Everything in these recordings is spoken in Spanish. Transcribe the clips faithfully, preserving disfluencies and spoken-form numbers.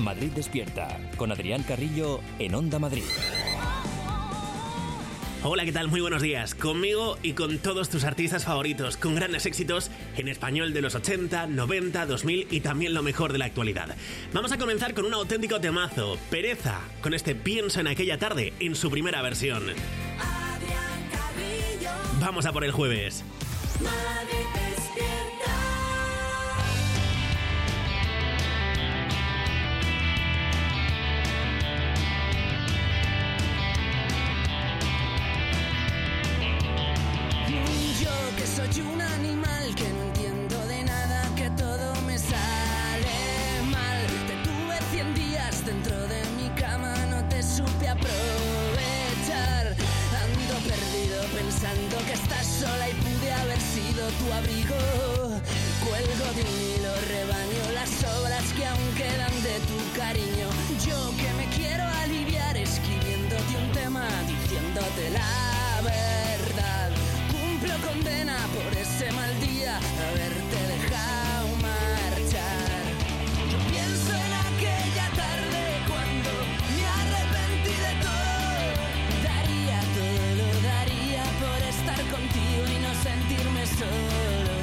Madrid Despierta, con Adrián Carrillo en Onda Madrid. Hola, ¿qué tal? Muy buenos días. Conmigo y con todos tus artistas favoritos, con grandes éxitos en español de los ochenta, noventa, dos mil y también lo mejor de la actualidad. Vamos a comenzar con un auténtico temazo, Pereza, con este Pienso en aquella tarde, en su primera versión. Adrián Carrillo. Vamos a por el jueves. Madrid Despierta. Que soy un animal que no entiendo de nada, que todo me sale mal. Te tuve cien días dentro de mi cama, no te supe aprovechar. Ando perdido pensando que estás sola y pude haber sido tu abrigo. Cuelgo de un hilo, rebaño las sobras que aún quedan de tu cariño. Yo que me quiero aliviar escribiéndote un tema, diciéndote la verdad. Condena por ese mal día haberte dejado marchar. Yo pienso en aquella tarde cuando me arrepentí de todo. Daría todo, lo daría por estar contigo y no sentirme solo.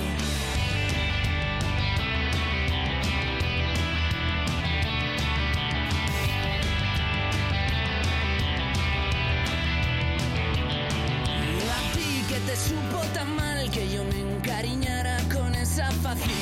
Que te supo tan mal que yo me encariñara con esa facilidad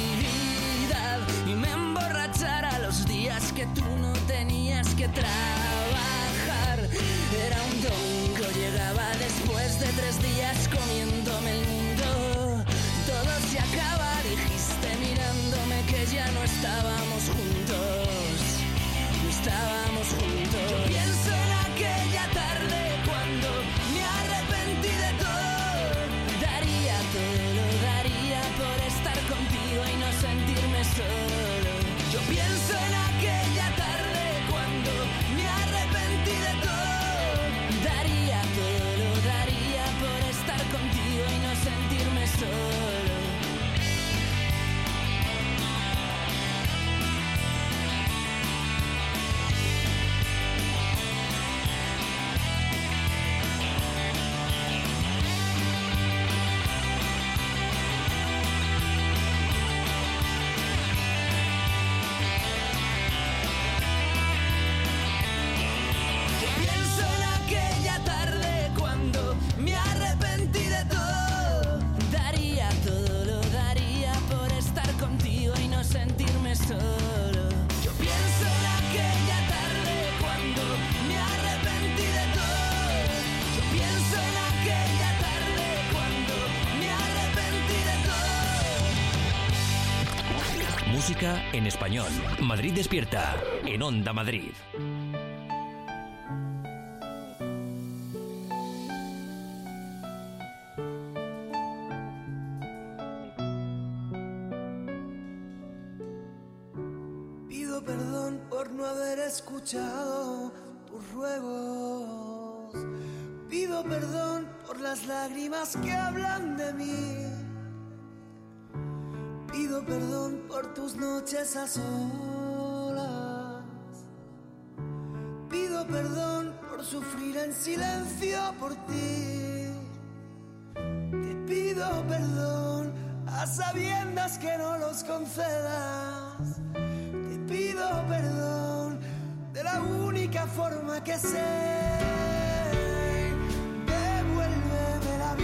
y me emborrachara los días que tú no tenías que trabajar. Era un domingo, llegaba después de tres días comiéndome el mundo. Todo se acaba, dijiste mirándome que ya no estábamos juntos. No estábamos juntos. Yo pienso en aquella tarde cuando me arrepentí de todo. Daría todo, lo daría por estar contigo y no sentirme solo. Yo pienso en aquella tarde cuando me arrepentí de todo. Daría todo, lo daría por estar contigo y no sentirme solo. Me arrepentí de todo. Daría todo, lo daría por estar contigo y no sentirme solo. Yo pienso en aquella tarde cuando me arrepentí de todo. Yo pienso en aquella tarde cuando me arrepentí de todo. Música en español. Madrid Despierta, en Onda Madrid. Perdón por no haber escuchado tus ruegos. Pido perdón por las lágrimas que hablan de mí. Pido perdón por tus noches a solas. Pido perdón por sufrir en silencio por ti. Te pido perdón a sabiendas que no los concedas. Pido perdón de la única forma que sé. Devuélveme la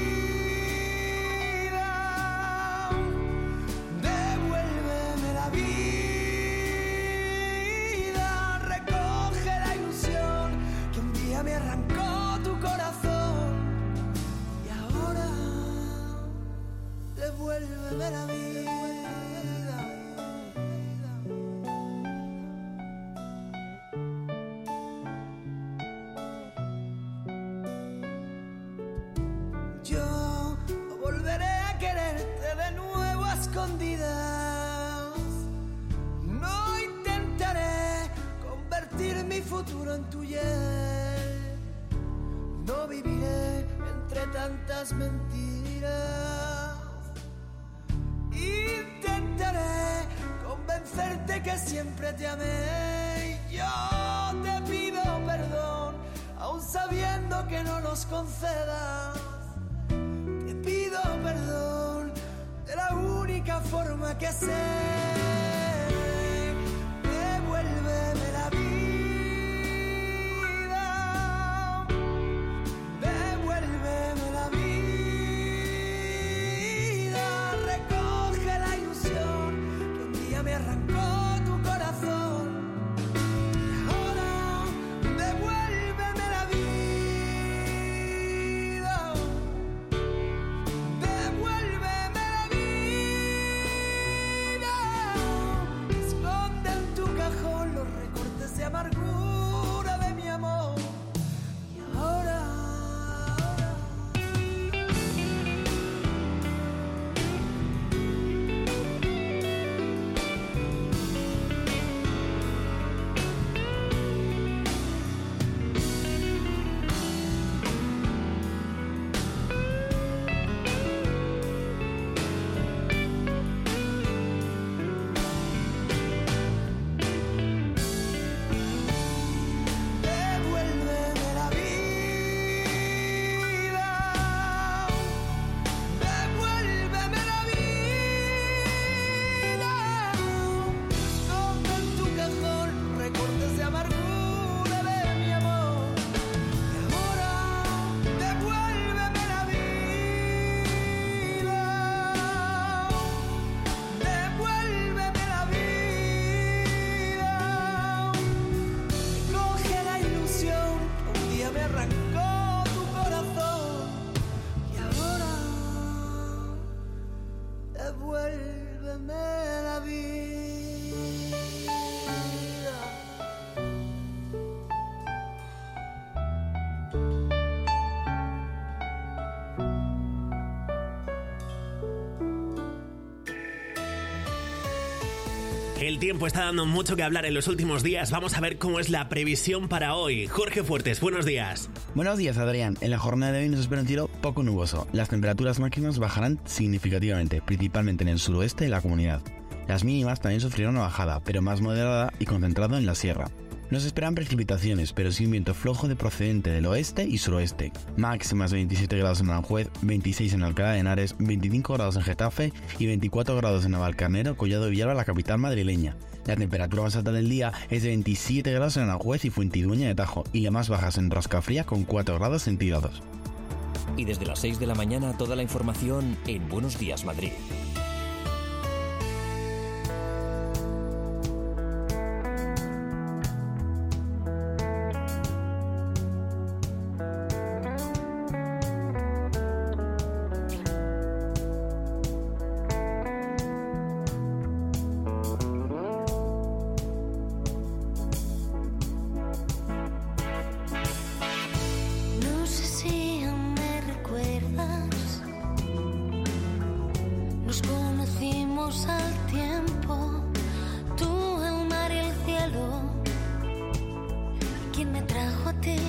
vida. Devuélveme la vida. Recoge la ilusión que un día me arrancó tu corazón. Y ahora devuélveme la vida. No intentaré convertir mi futuro en tu hiel. No viviré entre tantas mentiras. Intentaré convencerte sé que siempre te amé y yo te pido perdón, aún sabiendo que no los concedas. Te pido perdón de la única forma que sé. Devuélveme la vida. Devuélveme la vida. Recoge la ilusión que un día me arrancó tu corazón. Ahora devuélveme la vida. Devuélveme la vida. Esconde en tu cajón los recortes de amargura de mi amor. Y ahora devuélveme la vida. Devuélveme la vida. Esconde en tu cajón recortes de amargura de mi amor. Y ahora devuélveme la vida. Devuélveme la vida. Coge la ilusión que un día me arrancó tu corazón. Y ahora devuélveme la vida. El tiempo está dando mucho que hablar en los últimos días. Vamos a ver cómo es la previsión para hoy. Jorge Fuertes, buenos días. Buenos días, Adrián. En la jornada de hoy nos espera un cielo poco nuboso. Las temperaturas máximas bajarán significativamente, principalmente en el suroeste de la comunidad. Las mínimas también sufrirán una bajada, pero más moderada y concentrado en la sierra. No se esperan precipitaciones, pero sí un viento flojo de procedente del oeste y suroeste. Máximas de veintisiete grados en Aranjuez, veintiséis en Alcalá de Henares, veinticinco grados en Getafe y veinticuatro grados en Navalcarnero, Collado de Villalba, la capital madrileña. La temperatura más alta del día es de veintisiete grados en Aranjuez y Fuentidueña de Tajo, y la más baja es en Roscafría con cuatro grados centígrados. Y desde las seis de la mañana toda la información en Buenos Días Madrid. No sé si aún me recuerdas. Nos conocimos al tiempo, tú, el mar y el cielo. ¿Quién me trajo a ti?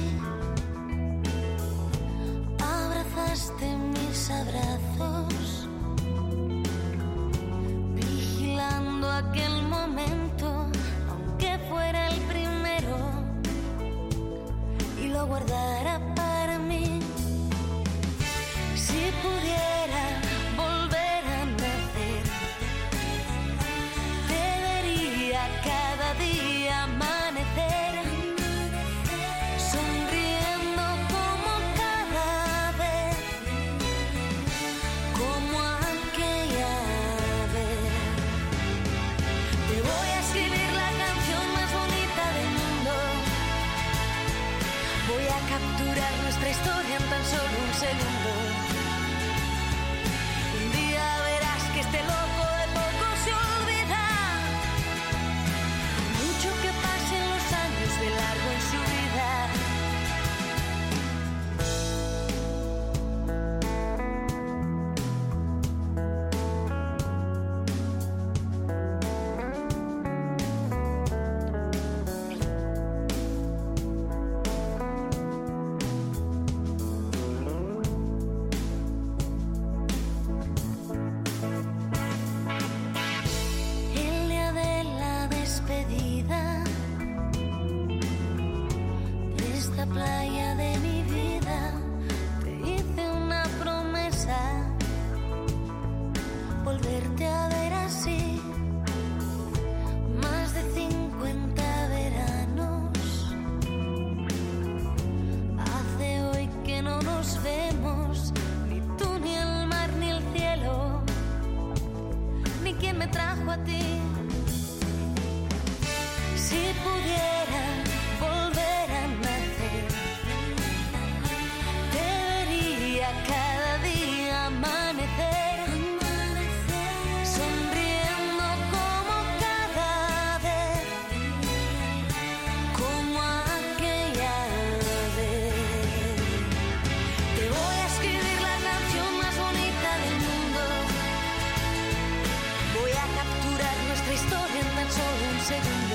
Abrazaste mis abrazos, vigilando aquel momento, aunque fuera el primero, y lo guardara para mí. Si pudiera volver a nacer, te vería cada día amanecer, sonriendo como cada vez, como aquella vez. Te voy a escribir la canción más bonita del mundo. Voy a capturar nuestra historia en tan solo un segundo. Un día verás que este loco de poco se olvida. Mucho que pasen los años de largo en su vida. trajo a ti. Si pudiera volver a nacer, te vería cada día amanecer, sonriendo como cada vez, como aquella vez. Te voy a escribir la canción más bonita del mundo. Voy a capturar nuestra historia en tan solo un segundo.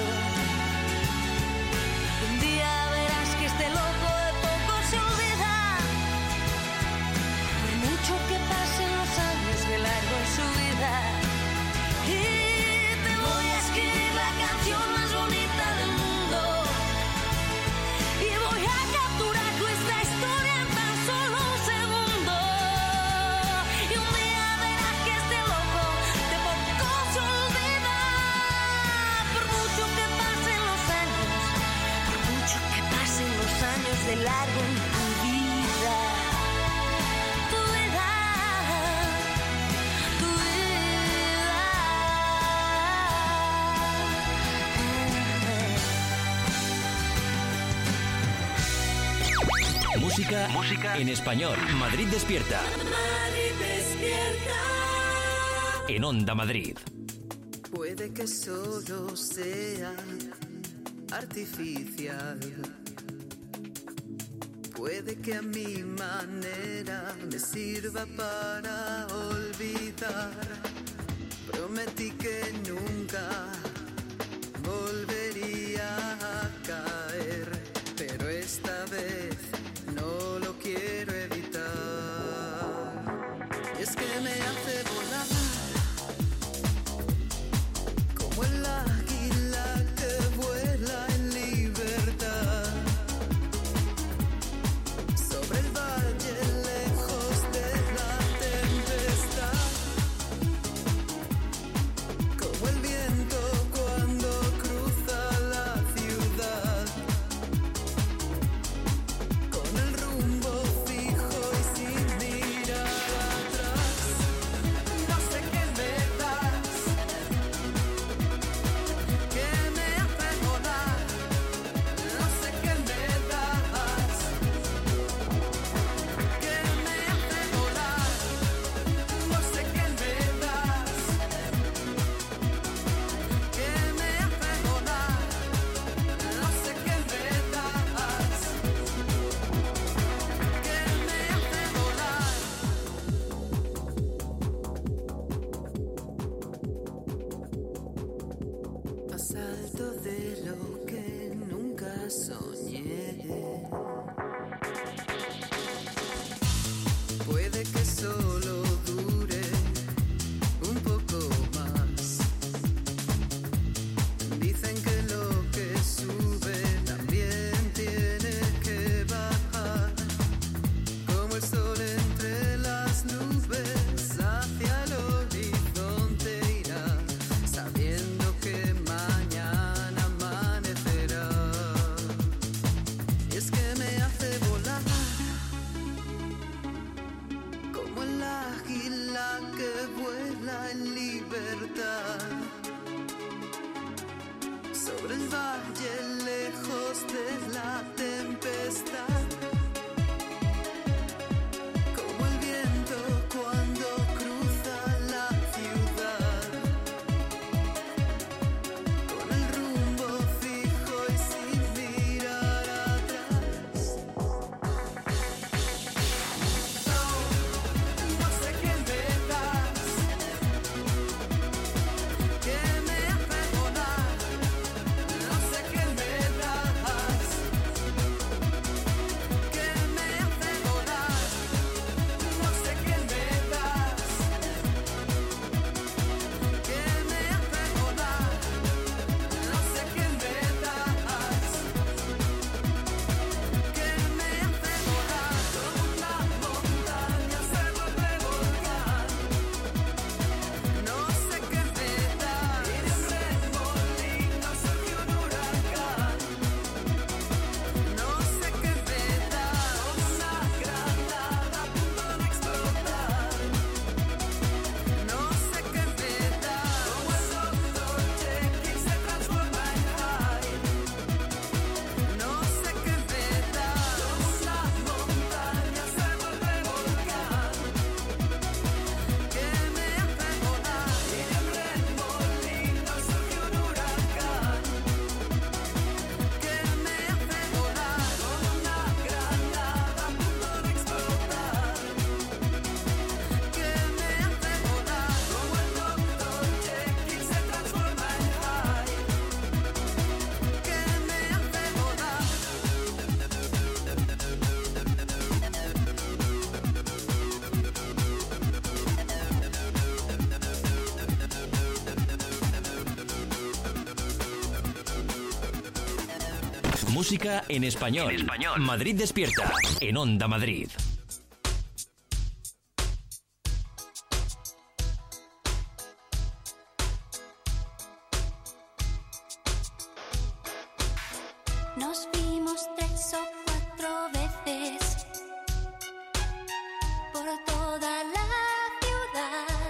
Un día verás que este loco de poco se olvida, por mucho que pasen los años de largo en su vida. Y te voy a escribir la canción más bonita del mundo, y voy a capturar nuestra historia en tan solo un segundo. Y un día verás que este loco de poco se olvida, por mucho que pasen los años, por mucho que pasen los años de largo en tu vida. Tu vida, tu vida. Música, música en español. Madrid despierta. Madrid despierta. En Onda Madrid. Puede que solo sea artificial. Puede que a mi manera me sirva para olvidar. Prometí que nunca volvería a caer, pero esta vez no lo quiero evitar. Es que me hace volar como el águila que vuela en libertad sobre el valle lejos de la tempestad, como el viento cuando cruza la ciudad, con el rumbo fijo y sin mirar atrás. No sé qué me das, que me hace volar. No sé qué me das, que me hace volar. No sé qué me das, que me hace volar. No sé qué me das, que me hace volar. Más alto de lo que nunca soñé. Puede que solo dure un poco más. Dicen que lo que sube también tiene que bajar, como el sol entre las nubes hacia el horizonte irá, sabiendo que mañana amanecerá. Es que me hace volar como el águila que vuela en libertad sobre el valle lejos de la tempestad, como el viento cuando cruza la ciudad, con el rumbo fijo y sin mirar atrás. No, no sé qué me das, que me hace volar. No sé qué me Música en español. En español. Madrid Despierta, en Onda Madrid. Nos vimos tres o cuatro veces por toda la ciudad.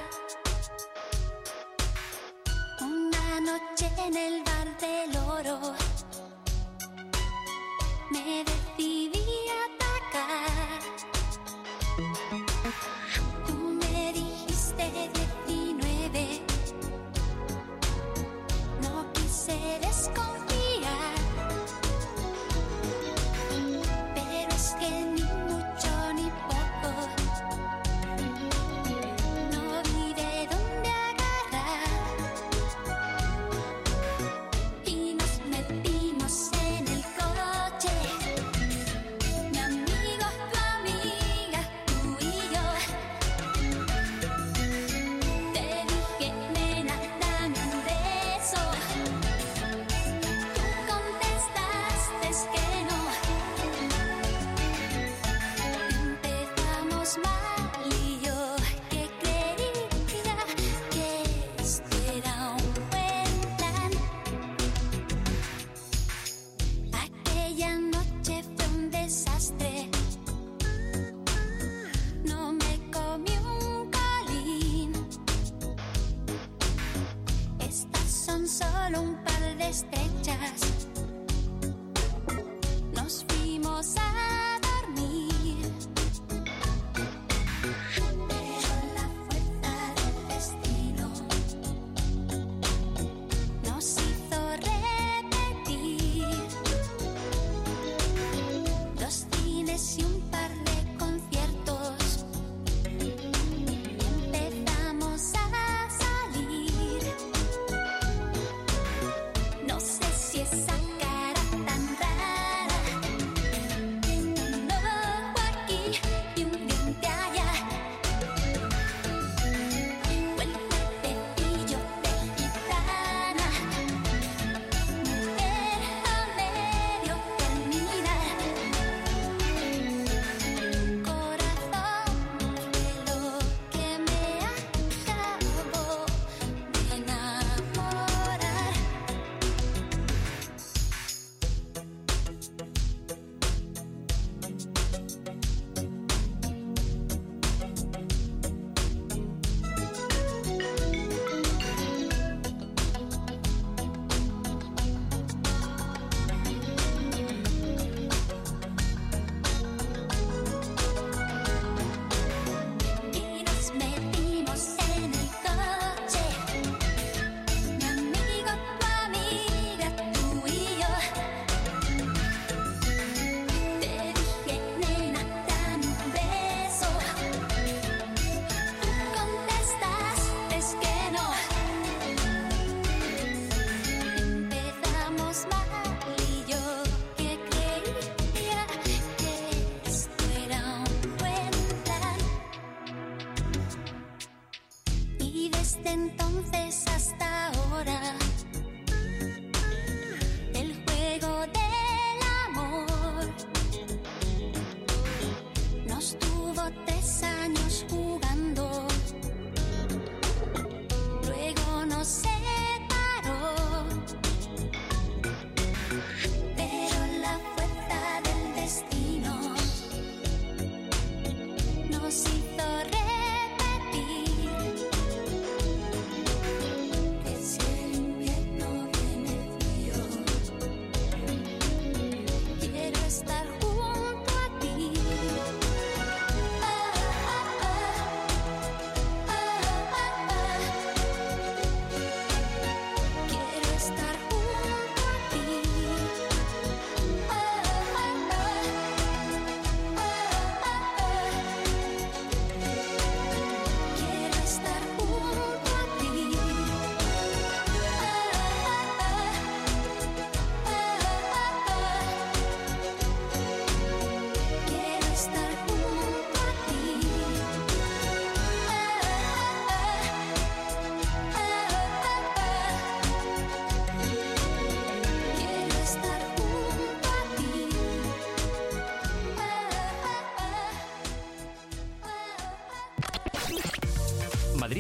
Una noche en el bar del Oro me decidí a atacar. Tú me dijiste diecinueve, no quise desconfiar. Pero es que ni mucho ni poco, no vi de dónde agarrar. Y nos metimos en el coche, mi amigo, tu amiga, tú y yo. Te dije, nena, dame un beso. Tú contestaste que no. Empezamos mal y yo que creía que esto era un buen plan. Aquella noche fue un desastre. No me comí un colín. Estas son solo un par de estrechas. Nos fuimos a dormir. Pero la fuerza del destino nos hizo repetir dos cines y un par de conciertos. Empezamos a salir. No sé si esa cara tan rara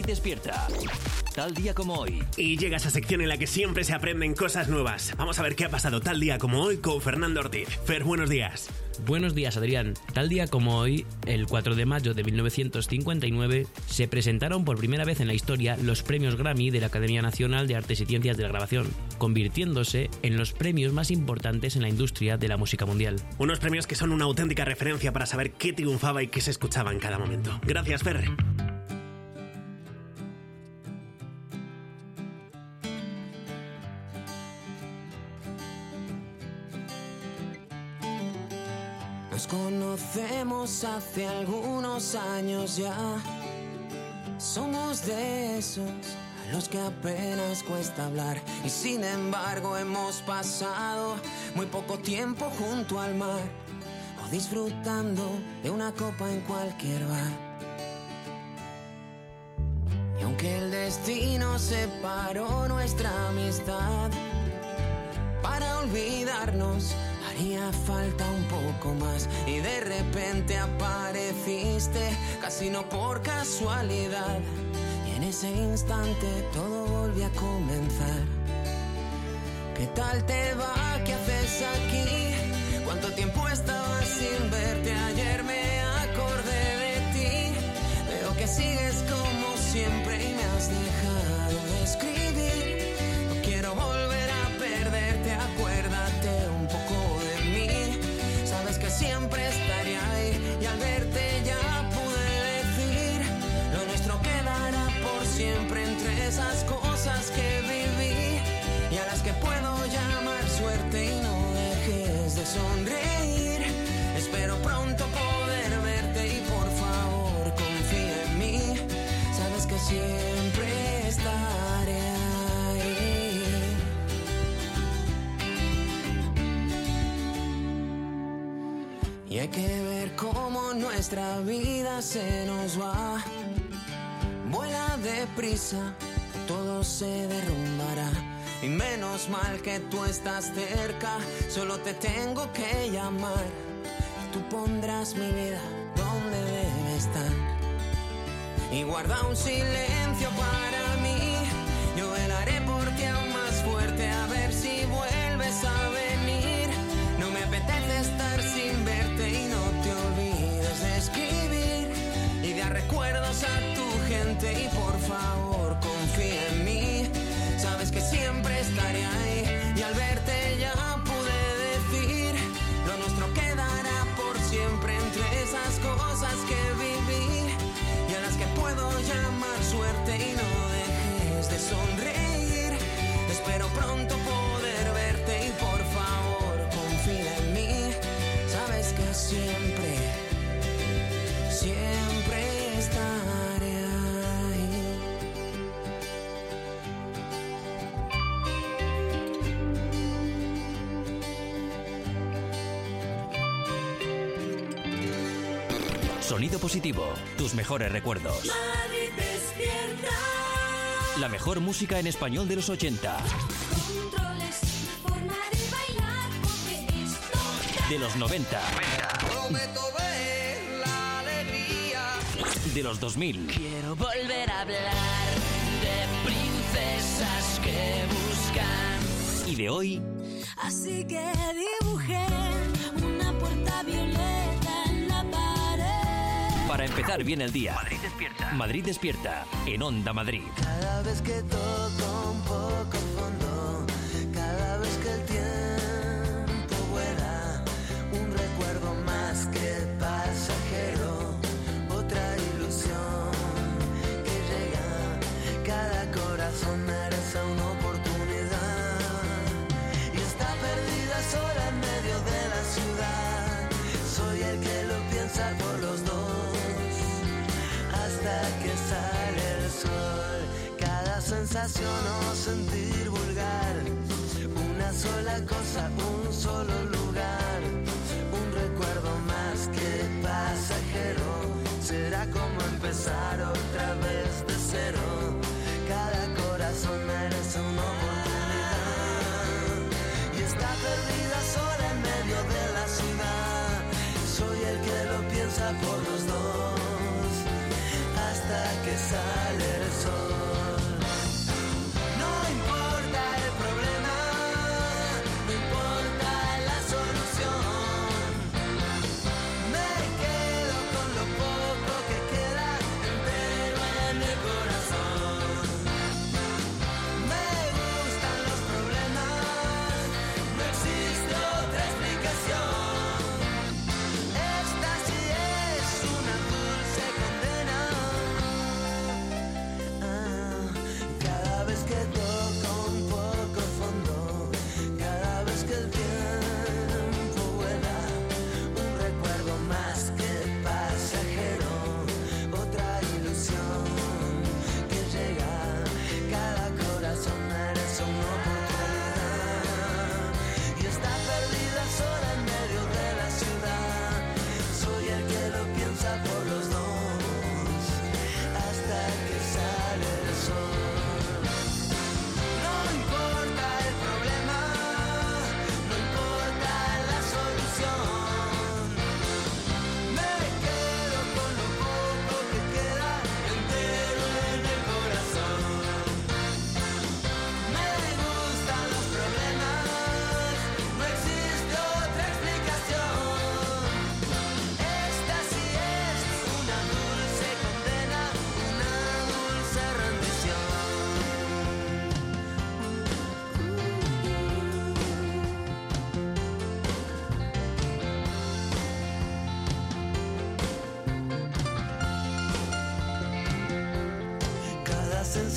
despierta. Tal día como hoy. Y llega esa sección en la que siempre se aprenden cosas nuevas. Vamos a ver qué ha pasado tal día como hoy con Fernando Ortiz. Fer, buenos días. Buenos días, Adrián. Tal día como hoy, el cuatro de mayo de mil novecientos cincuenta y nueve, se presentaron por primera vez en la historia los premios Grammy de la Academia Nacional de Artes y Ciencias de la Grabación, convirtiéndose en los premios más importantes en la industria de la música mundial. Unos premios que son una auténtica referencia para saber qué triunfaba y qué se escuchaba en cada momento. Gracias, Fer. Nos conocemos hace algunos años ya. Somos de esos a los que apenas cuesta hablar. Y sin embargo hemos pasado muy poco tiempo junto al mar, o disfrutando de una copa en cualquier bar. Y aunque el destino separó nuestra amistad, para olvidarnos haría falta un poco más. Y de repente apareciste, casi no por casualidad, y en ese instante todo volvió a comenzar. ¿Qué tal te va? ¿Qué haces aquí? ¿Cuánto tiempo estaba sin verte? Ayer me acordé de ti. Veo que sigues como siempre y me has dejado de escribir. No quiero volver a perderte, acuérdate un poco de mí. Sabes que siempre estaré ahí, y al verte ya pude decir: lo nuestro quedará por siempre entre esas cosas que viví y a las que puedo llamar suerte. Y no dejes de sonreír, espero pronto poder verte y por favor confía en mí. Sabes que siempre estaré ahí. Y hay que ver cómo nuestra vida se nos va. Vuela deprisa, todo se derrumbará. Y menos mal que tú estás cerca, solo te tengo que llamar. Tú pondrás mi vida donde debe estar. Y guarda un silencio para mí, yo velaré por ti aún más fuerte, a ver si vuelves a venir. No me apetece estar sin verte y no te olvides de escribir y dar recuerdos a tu gente. Y por favor confía en mí, sabes que siempre estaré ahí, y al verte ya pude decir: lo nuestro quedará por siempre entre esas cosas que viví y a las que puedo llamar suerte. Y no dejes de sonreír, espero pronto poder verte y por favor confía en mí. Sabes que siempre, siempre estaré ahí. Sonido positivo, tus mejores recuerdos. Madrid despierta. La mejor música en español de los ochenta. Controles, forma de bailar, porque esto De los noventa. Prometo ver la alegría. De los dos mil. Quiero volver a hablar de princesas que buscan. Y de hoy, Así que dibujé una puerta violeta en la pared. para empezar bien el día. Madrid despierta. Madrid despierta, en Onda Madrid. Cada vez que toco un poco fondo, cada vez que el tiempo vuela, un recuerdo más que pasajero, otra ilusión que llega. Cada corazón merece una oportunidad y está perdida sola en medio de la ciudad. Soy el que lo piensa por los dos hasta que sale el sol. Cada sensación o sentir vulgar, una sola cosa, un solo lugar, un recuerdo más que pasajero. Será como empezar otra vez de cero. Cada corazón merece una oportunidad y está perdida sola en medio de la ciudad. Soy el que lo piensa por los dos hasta que sale el sol.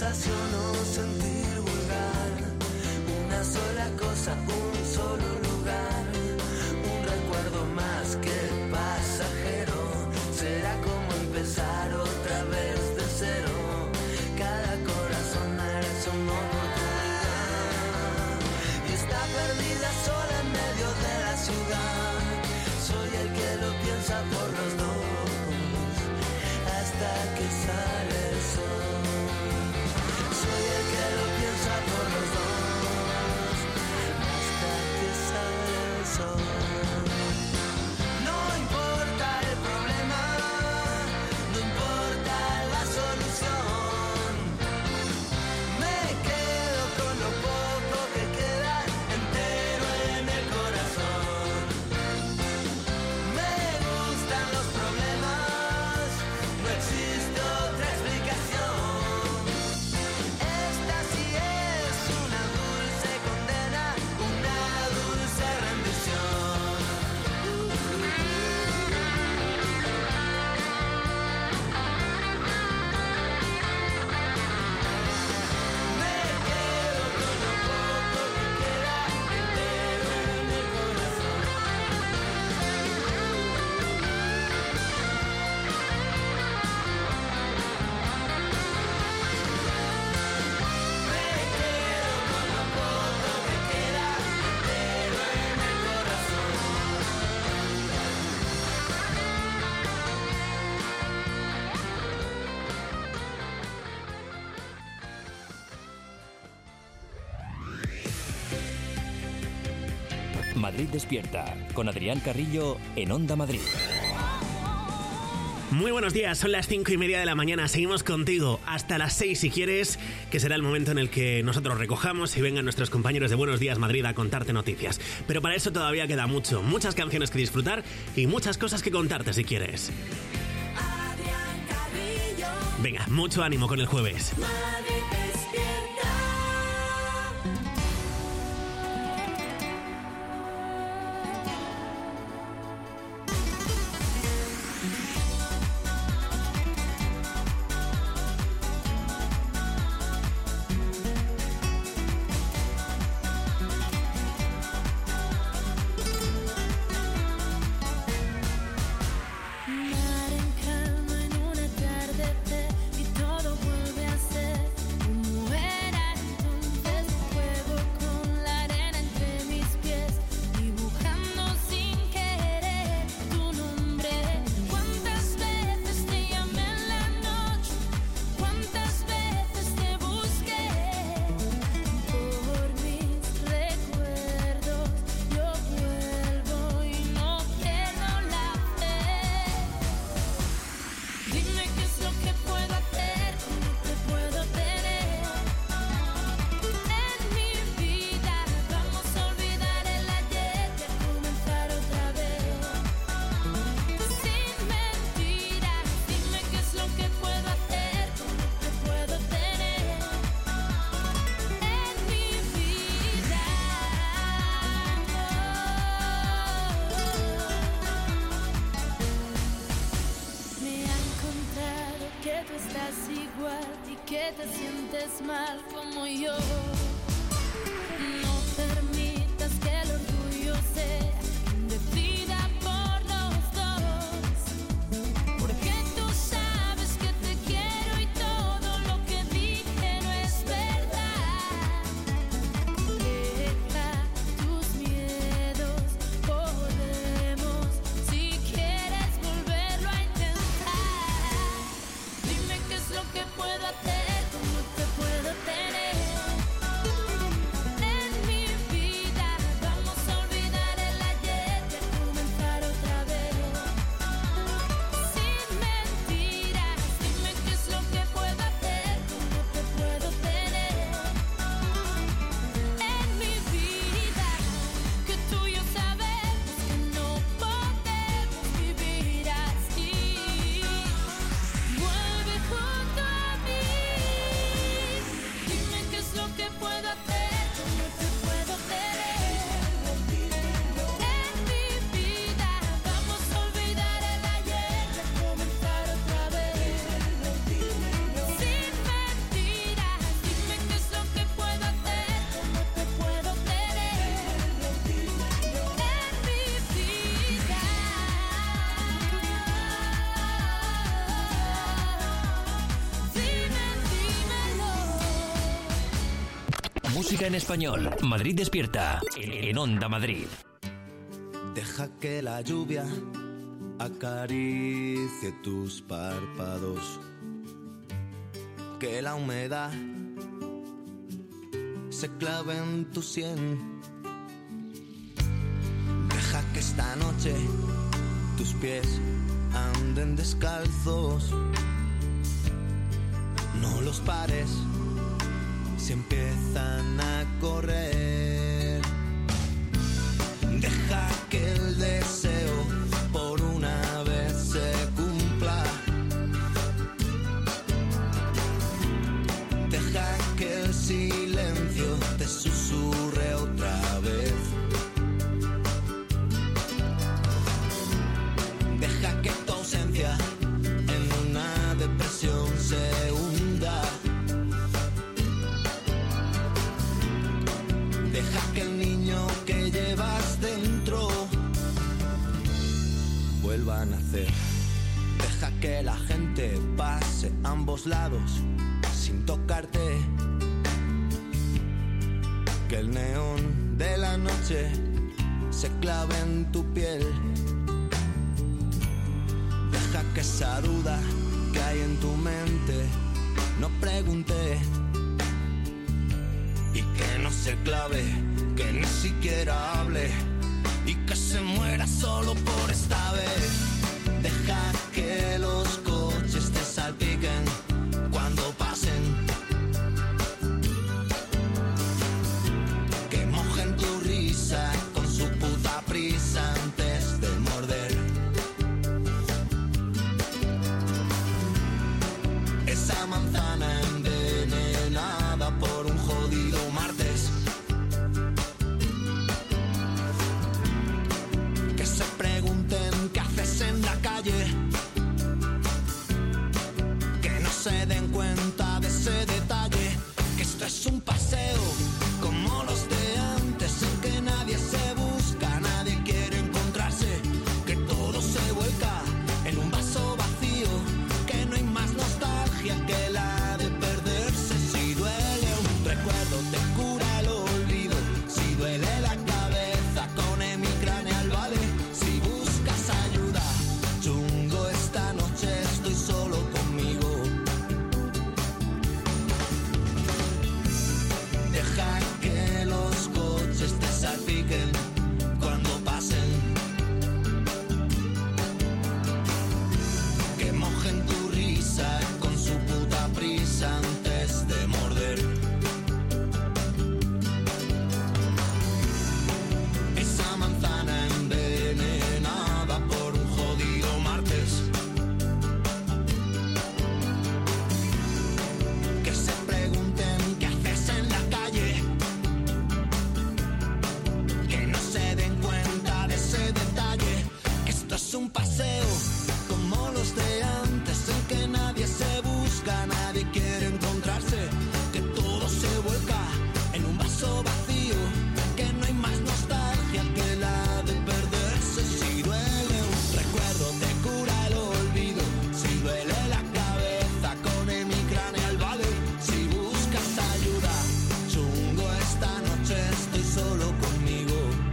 sensación o sentir vulgar. Una sola cosa, un solo lugar. Un recuerdo más que pasajero. Será como empezar otra vez de cero. Cada corazón merece una oportunidad. Y está perdida sola en medio de la ciudad. Soy el que lo piensa por los dos hasta que sale el sol. Soy el que lo piensa por los dos hasta que sale el sol. No importa el problema, no importa la solución. Me quedo con lo poco que queda entero en el corazón. Me gustan los problemas, no existe otra explicación. Esta sí es una dulce condena, una dulce rendición. Me quedo con lo poco que queda entero en el corazón. Me quedo con lo poco que queda entero en el corazón. Madrid Despierta, con Adrián Carrillo en Onda Madrid. Muy buenos días, son las cinco y media de la mañana. Seguimos contigo hasta las seis si quieres, que será el momento en el que nosotros recojamos y vengan nuestros compañeros de Buenos Días Madrid a contarte noticias. Pero para eso todavía queda mucho, muchas canciones que disfrutar y muchas cosas que contarte si quieres. Adrián Carrillo, Venga, mucho ánimo con el jueves. Madrid despierta. Mar en calma en un atardecer y todo vuelve a ser como era entonces. Juego con la arena entre mis pies, dibujando sin querer tu nombre. ¿Cuántas veces te llamé en la noche? ¿Cuántas veces te busqué? Por mis recuerdos yo vuelvo y no pierdo la fe. Dime qué es lo que puedo hacer, cómo te puedo tener en mi vida. Vamos a olvidar el ayer y a comenzar otra vez. Sin mentiras, dime qué es lo que puedo hacer, cómo te puedo tener en mi vida. Me ha encontrado que tú estás igual y que te sientes mal como yo. No permitas que el orgullo sea quien decida por los dos. Porque tú sabes que te quiero y todo lo que dije no es verdad. Deja tus miedos, podemos, si quieres volverlo a intentar. Dime qué es lo que puedo hacer, cómo te puedo tener música en español. Madrid despierta en Onda Madrid. Deja que la lluvia acaricie tus párpados, que la humedad se clave en tu sien. Deja que esta noche tus pies anden descalzos. No los pares si empiezan a correr. Deja que el deseo por una vez se cumpla. Deja que el silencio te susurre otra vez. Deja que tu ausencia en una depresión se hunda. Deja que el niño que llevas dentro vuelva a nacer. Deja que la gente pase a ambos lados sin tocarte. Que el neón de la noche se clave en tu piel. Deja que esa duda que hay en tu mente no pregunte. Y que no se clave, que ni siquiera hable. Y que se muera solo por esta vez. Deja que los coches te salpiquen cuando pasen. Que mojen tu risa con su puta prisa antes de morder. Esa manzana envenenada por un jodido martes. Que se pregunten qué haces en la calle. Que no se den cuenta de ese detalle. Que esto es un paseo como los de antes, en que nadie se busca, nadie quiere encontrarse. Que todo se vuelca en un vaso vacío. Que no hay más nostalgia que la de perderse. Si duele un recuerdo te cura el olvido. Si duele la cabeza con hemicraneal vale. Si buscas ayuda, chungo, esta noche estoy solo conmigo. Deja que los coches te salpiquen cuando pasen. Que mojen tu risa con su puta prisa antes de morder. Esa manzana envenenada por un jodido martes. Que se pregunten qué haces en la calle. Que no se den cuenta de ese detalle. Que esto es un paseo como los de antes, en que nadie se busca, nadie quiere encontrarse. Que todo se vuelca en un vaso vacío. Que no hay más nostalgia que la de perderse. Si duele un recuerdo te cura el olvido. Si duele la cabeza con hemicraneal vale. Si buscas ayuda, chungo, esta noche estoy solo conmigo.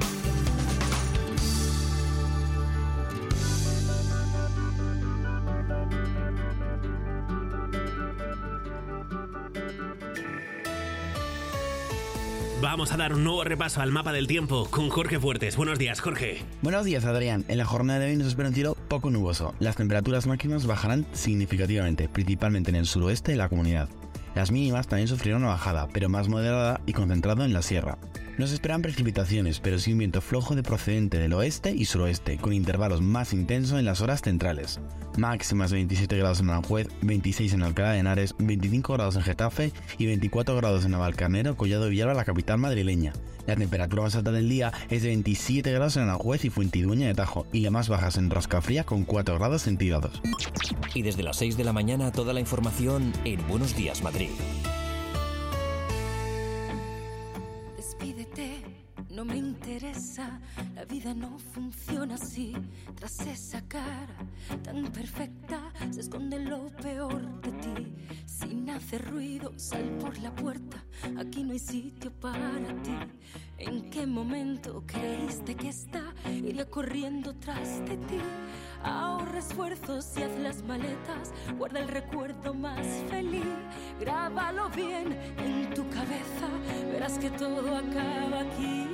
Vamos a dar un nuevo repaso al mapa del tiempo con Jorge Fuertes. Buenos días, Jorge. Buenos días, Adrián. En la jornada de hoy nos espera un cielo poco nuboso. Las temperaturas máximas bajarán significativamente, principalmente en el suroeste de la comunidad. Las mínimas también sufrirán una bajada, pero más moderada y concentrado en la sierra. No se esperan precipitaciones, pero sí un viento flojo de procedente del oeste y suroeste, con intervalos más intensos en las horas centrales. Máximas de veintisiete grados en Aranjuez, veintiséis en Alcalá de Henares, veinticinco grados en Getafe y veinticuatro grados en Navalcarnero, Collado Villalba, la capital madrileña. La temperatura más alta del día es de veintisiete grados en Aranjuez y Fuentidueña de Tajo, y la más baja es en Roscafría con cuatro grados centígrados. Y desde las seis de la mañana toda la información en Buenos Días Madrid. Despídete, no me interesa, la vida no funciona así. Tras esa cara tan perfecta se esconde lo peor de ti. Sin hacer ruido, sal por la puerta, aquí no hay sitio para ti. ¿En qué momento creíste que esta iría corriendo tras de ti? Ahorra esfuerzos y haz las maletas, guarda el recuerdo más feliz. Grábalo bien en tu cabeza, verás que todo acaba aquí.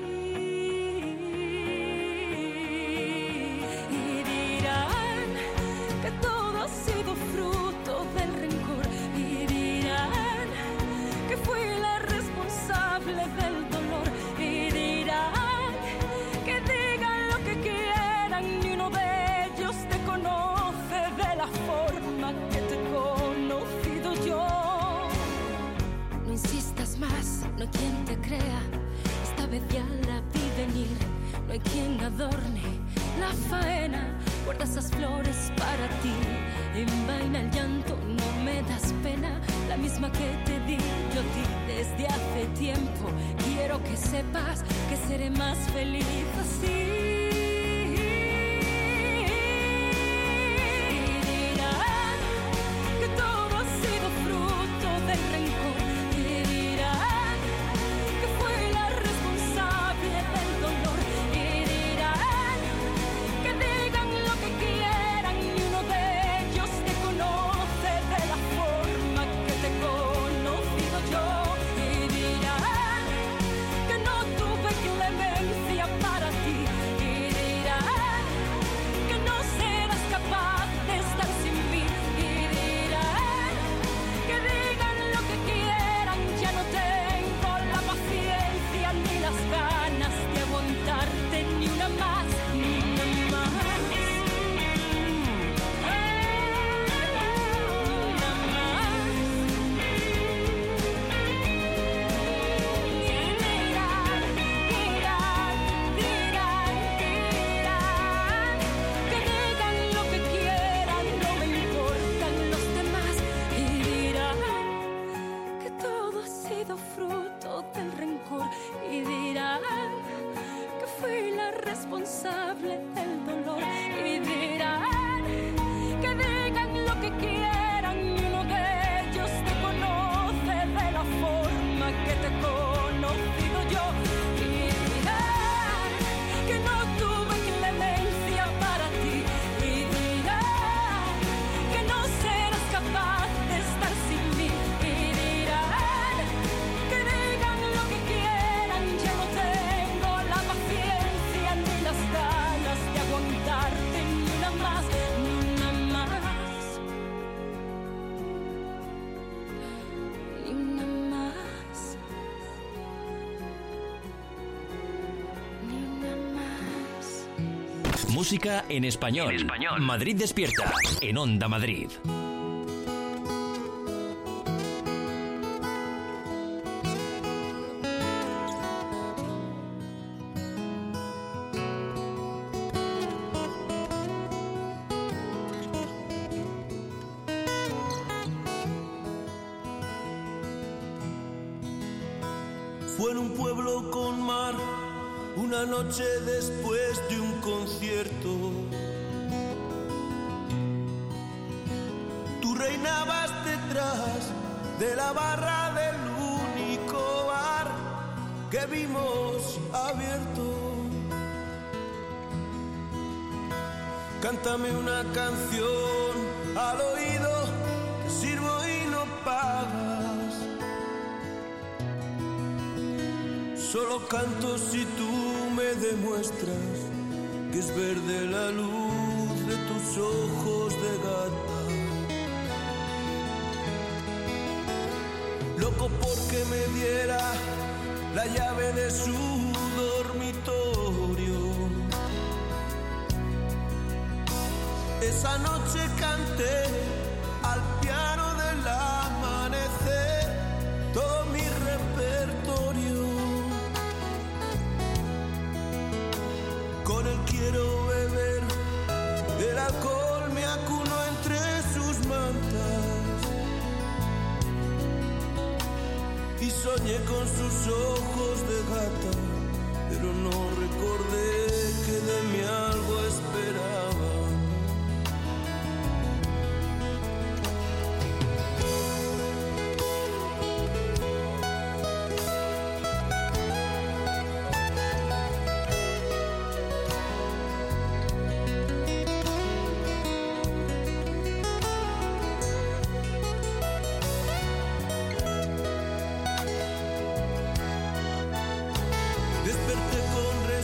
Y dirán que todo ha sido fruto del rencor. Y dirán que fui la responsable del dolor. Y dirán que digan lo que quieran, ni uno de ellos te conoce de la forma que te he conocido yo. No insistas más, no hay quien te crea, esta vez ya la vi venir. No hay quien adorne la faena, guarda esas flores para ti. Envaina el llanto, no me das pena, la misma que te di yo a ti desde hace tiempo. Quiero que sepas que seré más feliz así. Música en español. En español. Madrid despierta. En Onda Madrid. Fue en un pueblo con mar, una noche después de un concierto. Tú reinabas detrás de la barra del único bar que vimos abierto. Cántame una canción al oído, te sirvo y no pagas. Solo canto si tú me demuestras que es verde la luz de tus ojos de gata. Loco porque me diera la llave de su dormitorio. Esa noche canté al piano del amanecer todo mi repertorio. Con él quiero beber, el alcohol me acuno entre sus mantas. Y soñé con sus ojos de gata, pero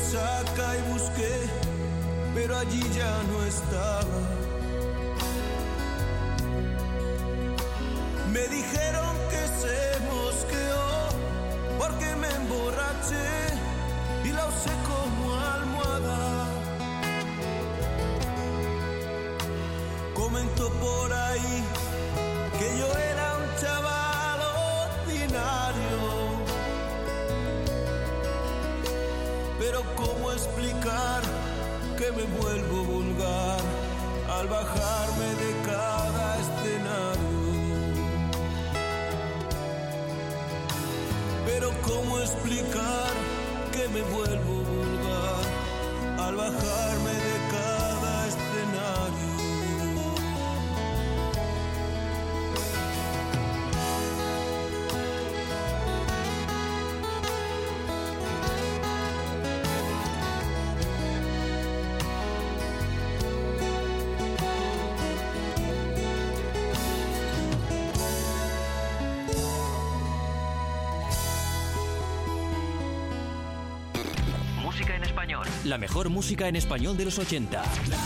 resaca y busqué, pero allí ya no estaba. Me dijeron que se mosqueó porque me emborraché y la usé como almohada. Comentó por ahí que yo era un chaval ordinario, pero ¿cómo explicar que me vuelvo vulgar al bajarme de cada escenario? Pero ¿cómo explicar que me vuelvo vulgar al bajarme de cada escenario? La mejor música en español de los ochenta.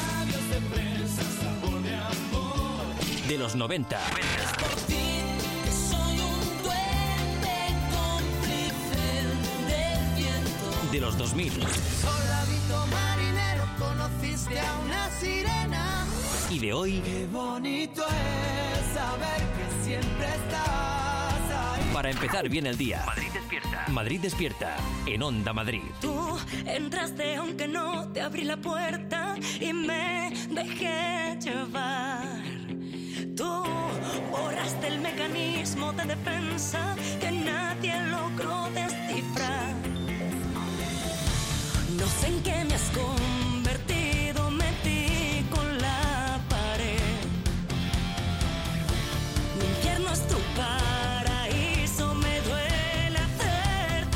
De los noventa. De los dos mil. Soldadito marinero, conociste a una sirena. Y de hoy. Qué bonito es saber que siempre estás ahí. Para empezar bien el día. Madrid despierta. Madrid despierta. En Onda Madrid. Tú entraste aunque no te abrí la puerta y me dejé llevar. Tú borraste el mecanismo de defensa que nadie logró descifrar. No sé en qué me has convertido, me di con la pared. Mi infierno es tu paraíso, me duele hacerte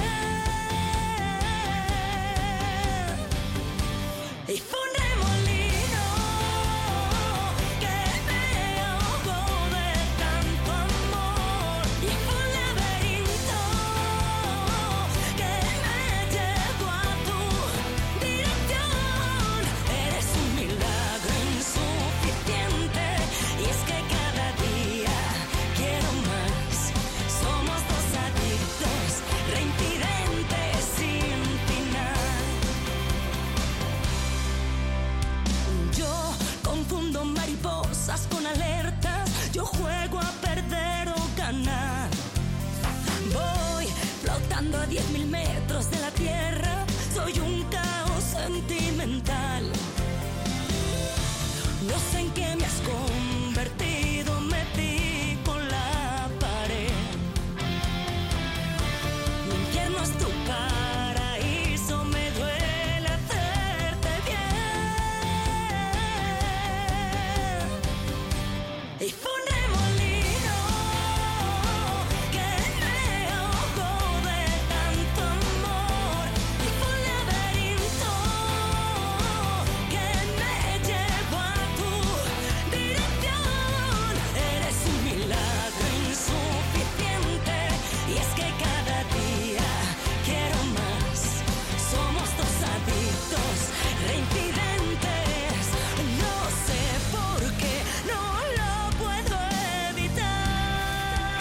bien. Y fue un remolino que me ahogó de tanto amor. Y fue un laberinto que me llevó a tu dirección. Eres un milagro insuficiente y es que cada día quiero más. Somos dos adictos, reincidentes sin final. Yo confundo mariposas con alertas. Yo juego a perder o ganar. Voy flotando a diez mil metros de la tierra. Soy un caos sentimental. No sé en qué me has convertido, me di con la pared. Mi infierno es tu paraíso, me duele hacerte bien. Y fue un remolino que me ahogó de tanto amor. Y fue un laberinto que me llevó a tu dirección. Eres un milagro insuficiente y es que cada día quiero más. Somos dos adictos, reincidentes. No sé por qué, no lo puedo evitar.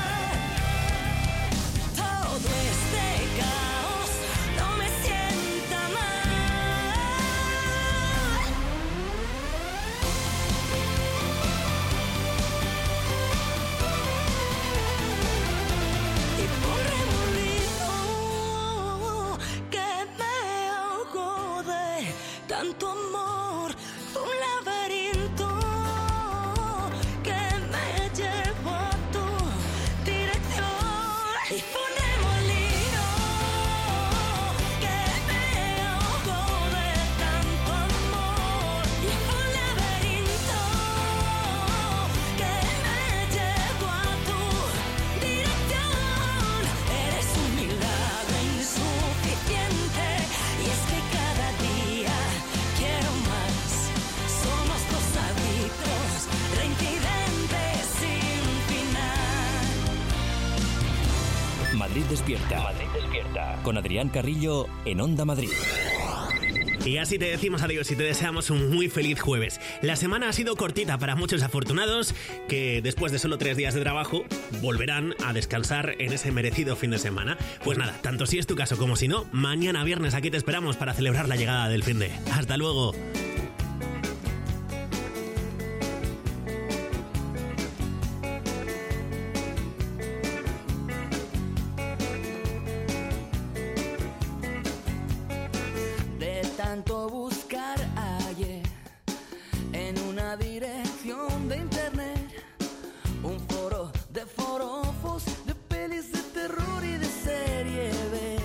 Todo este caos no me sienta mal. Y fue un remolino que me ahogó de tanto amor. Fue un laberinto que me llevó a tu dirección. Y fue un remolino que me ahogó de tanto amor. Y fue un laberinto que me llevó a tu dirección. Eres un milagro insuficiente y es que cada día quiero más. Somos dos adictos, reincidentes sin final. Madrid despierta. Madrid despierta. con Adrián Carrillo en Onda Madrid. Y así te decimos adiós y te deseamos un muy feliz jueves. La semana ha sido cortita para muchos afortunados que después de solo tres días de trabajo volverán a descansar en ese merecido fin de semana. Pues nada, tanto si es tu caso como si no, mañana viernes aquí te esperamos para celebrar la llegada del finde. ¡Hasta luego! Tanto buscar hallé en una dirección de internet un foro de forofos, de pelis de terror y de serie B.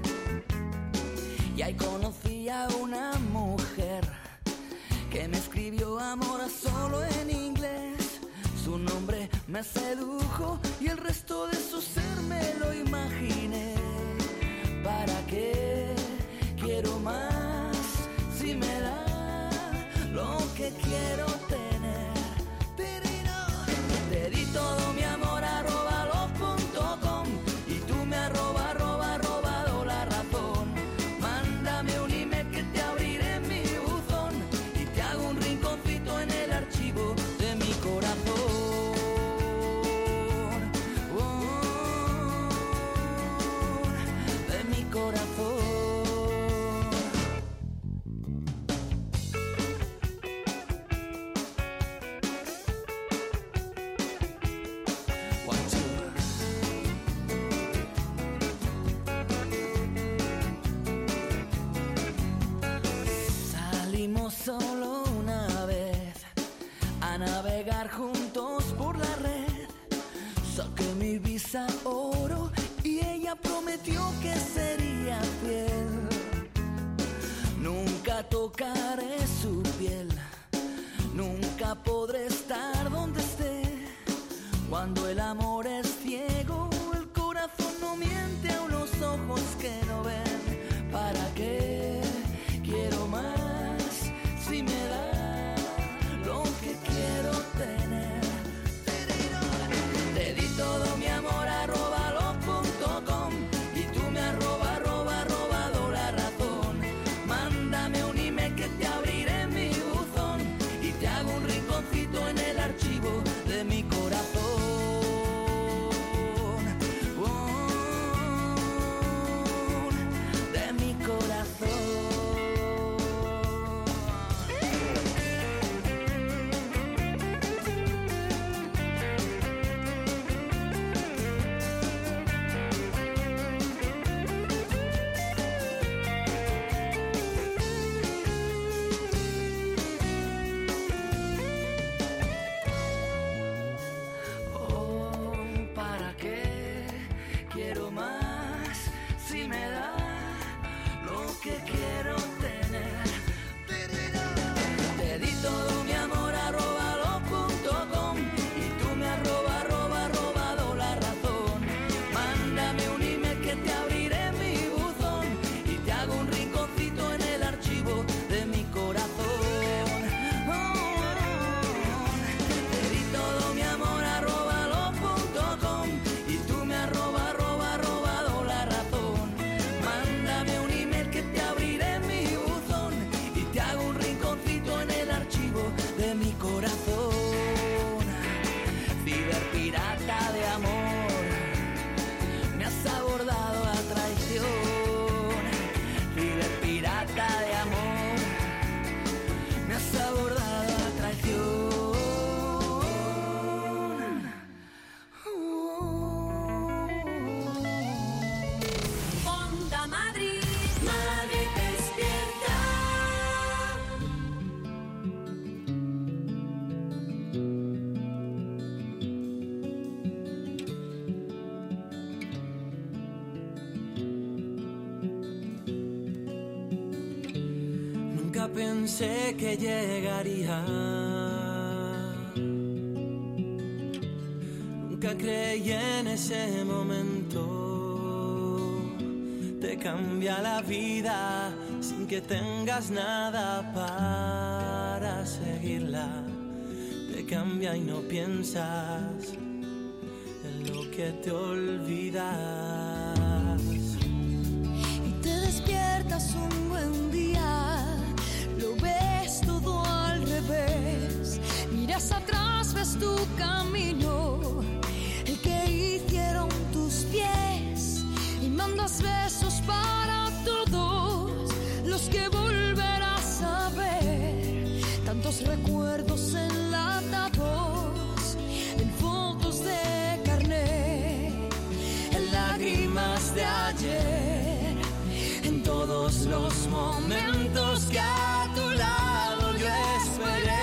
Y ahí conocí a una mujer que me escribió amor a solo en inglés. Su nombre me sedujo y el resto de su ser me lo imaginé. ¿Para qué quiero más? Si me da lo que quiero tener. Te di todo mi amor arroba love punto com y tú me arroba arroba robado la razón. Mándame un email que te abriré mi buzón y te hago un rinconcito en el archivo de mi corazón. Oh, de mi corazón. Solo una vez a navegar juntos por la red. Saqué mi visa oro y ella prometió que sería fiel. Nunca tocaré su piel, nunca podré estar donde esté. Cuando el amor es ciego, el corazón no miente a unos ojos que no ven. ¿Para qué quiero más? Si me da lo que quiero tener. Te di todo mi amor arroba love punto com y tú me arroba arroba robado la razón. Mándame un email que te abriré mi buzón y te hago un rinconcito en el archivo de mi corazón. Oh, de mi corazón. Quiero más, si me da lo que quiero tener. Te di todo mi amor arroba love punto com y tú me arroba arroba robado la razón. Mándame un email que te abriré mi buzón y te hago un rinconcito en el archivo de mi corazón. Oh, te di todo mi amor arroba love punto com y tú me arroba de mi corazón. Ciberpirata de amor, me has abordado a traición. Ciberpirata de amor, me has abordado a traición. Onda Madrid, Madrid despierta. Pensé que llegaría. Nunca creí en ese momento. Te cambia la vida sin que tengas nada para seguirla. Te cambia y no piensas en lo que te olvidas. tengas un buen día, lo ves todo al revés. Miras atrás, ves tu camino, el que hicieron tus pies, y mandas besos para todos los que volverás a ver. Tantos recuerdos enlatados en fotos de carnet, en lágrimas de ayer, en todos los momentos que a tu lado yo esperé.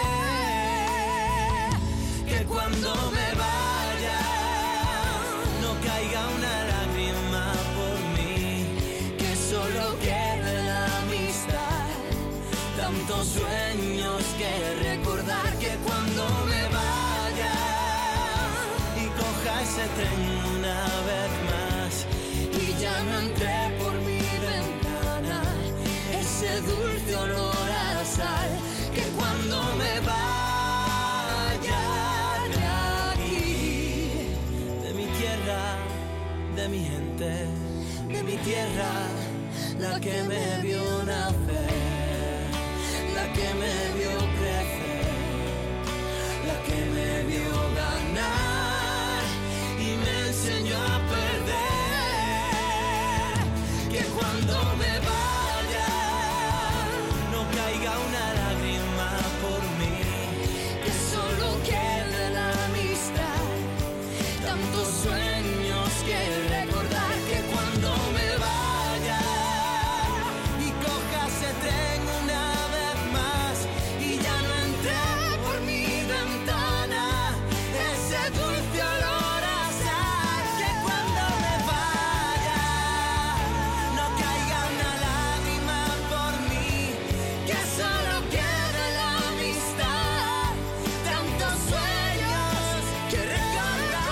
Que cuando me vaya no caiga una lágrima por mí, que solo quede la amistad, tantos sueños que recordar. Que cuando me vaya y coja ese tren una vez más y ya no entré por mi ventana, ese dulce olor a sal. Que cuando me vaya de aquí, de mi tierra, de mi gente, de mi tierra, la que me vio nacer, la que me vio crecer, la que me vio ganar y me enseñó a perder. Que cuando me vaya no caiga una lágrima por mí, que solo quede la amistad, tantos sueños que recordar. Que cuando me vaya y coja ese tren una vez más y ya no entré por mi ventana, ese dulce olor a sal. Que cuando me vaya no caiga una lágrima por mí, que solo quede la amistad, tantos sueños que recordar.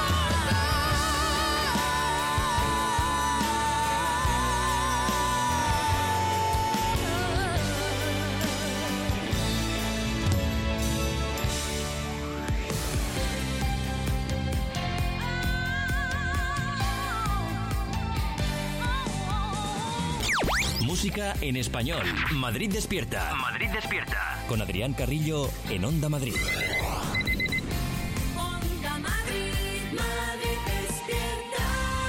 Música en español. Madrid despierta. Madrid despierta. Con Adrián Carrillo en Onda Madrid. Onda Madrid, Madrid despierta.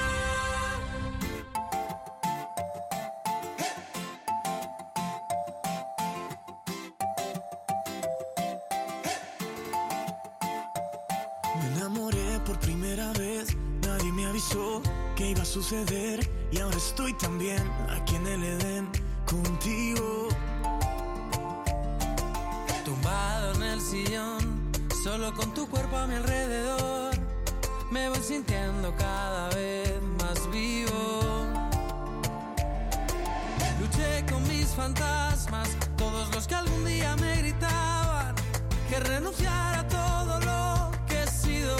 Me enamoré por primera vez, nadie me avisó que iba a suceder, y ahora estoy también aquí en el Edén contigo. Tumbado en el sillón, solo con tu cuerpo a mi alrededor, me voy sintiendo cada vez más vivo. Luché con mis fantasmas, todos los que algún día me gritaban que renunciara a todo lo que he sido.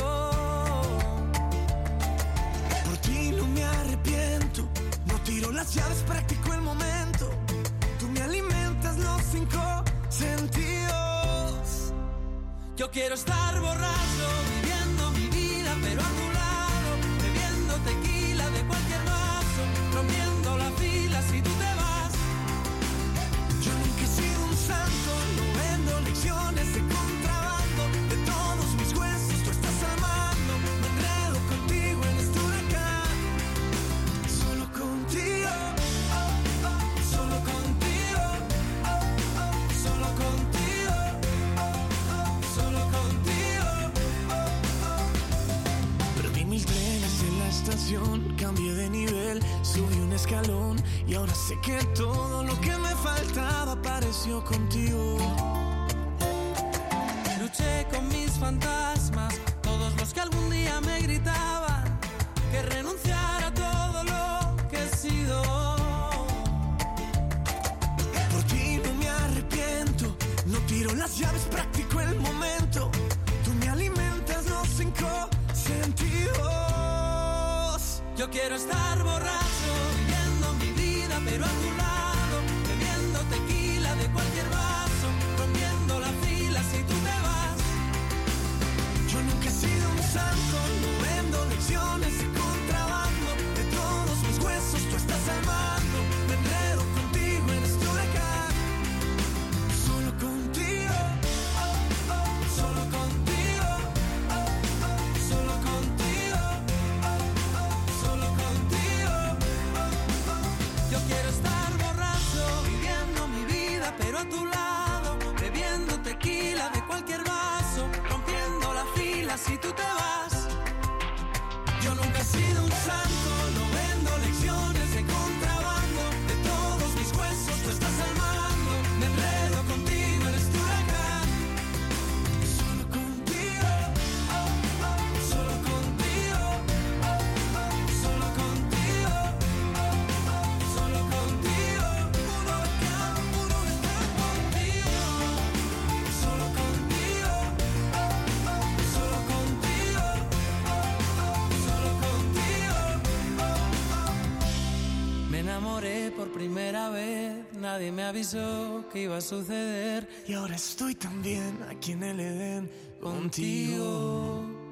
Por ti no me arrepiento, no tiro las llaves, practico el momento. Tú me alimentas los cinco sentidos. Yo quiero estar borracho, viviendo mi vida, pero a tu lado, bebiendo tequila de cualquier vaso, rompiendo la fila si tú te vas. Yo nunca he sido un santo, no vendo lecciones de contrabando. De todos mis huesos tú estás al mando, me enredo contigo en este huracán. Solo contigo, oh, oh, solo contigo, oh, oh, solo contigo, oh, oh, solo contigo, oh, oh. Perdí mil trenes en la estación, cambié de nivel, subí un escalón, y ahora sé que todo lo que me faltaba apareció contigo. Luché con mis fantasmas, todos los que algún día me gritaban que renunciara a todo lo que he sido. Por ti no me arrepiento, no tiro las llaves, practico el momento. Tú me alimentas los cinco sentidos. Yo quiero estar borracho, viviendo mi vida, pero a tu lado, bebiendo tequila de cualquier vaso, rompiendo la fila si tú te vas. Yo nunca he sido un santo, no vendo lecciones de contrabando. De todos mis huesos tú estás al mando, me enredo contigo estar borracho, viviendo mi vida pero a tu lado, bebiendo tequila de cualquier vaso, rompiendo la fila si tú te vas. Yo nunca he sido un santo, no vendo lecciones de contrabando, de todos mis huesos tú estás al mando, me enredo contigo, eres tu huracán. Solo contigo, oh, oh, solo contigo, oh, oh, solo contigo, oh, oh, solo contigo, un huracán, un huracán contigo, solo contigo, oh, oh, solo contigo, oh, oh, solo contigo, oh, oh. Me enamoré por primera vez, nadie me avisó que iba a suceder y ahora estoy también aquí en el Edén contigo.